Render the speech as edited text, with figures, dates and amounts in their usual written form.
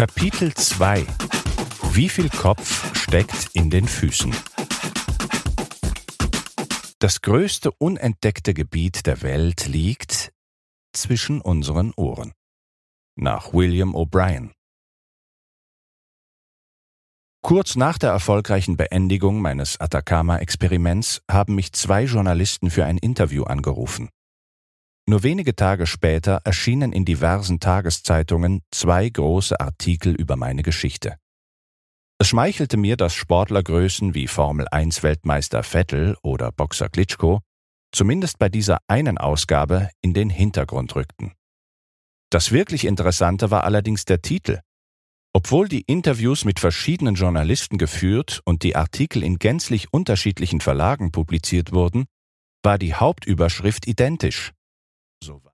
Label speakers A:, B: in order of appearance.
A: Kapitel 2: Wie viel Kopf steckt in den Füßen? Das größte unentdeckte Gebiet der Welt liegt zwischen unseren Ohren. Nach William O'Brien. Kurz nach der erfolgreichen Beendigung meines Atacama-Experiments haben mich 2 Journalisten für ein Interview angerufen. Nur wenige Tage später erschienen in diversen Tageszeitungen 2 große Artikel über meine Geschichte. Es schmeichelte mir, dass Sportlergrößen wie Formel-1-Weltmeister Vettel oder Boxer Klitschko zumindest bei dieser einen Ausgabe in den Hintergrund rückten. Das wirklich Interessante war allerdings der Titel. Obwohl die Interviews mit verschiedenen Journalisten geführt und die Artikel in gänzlich unterschiedlichen Verlagen publiziert wurden, war die Hauptüberschrift identisch. So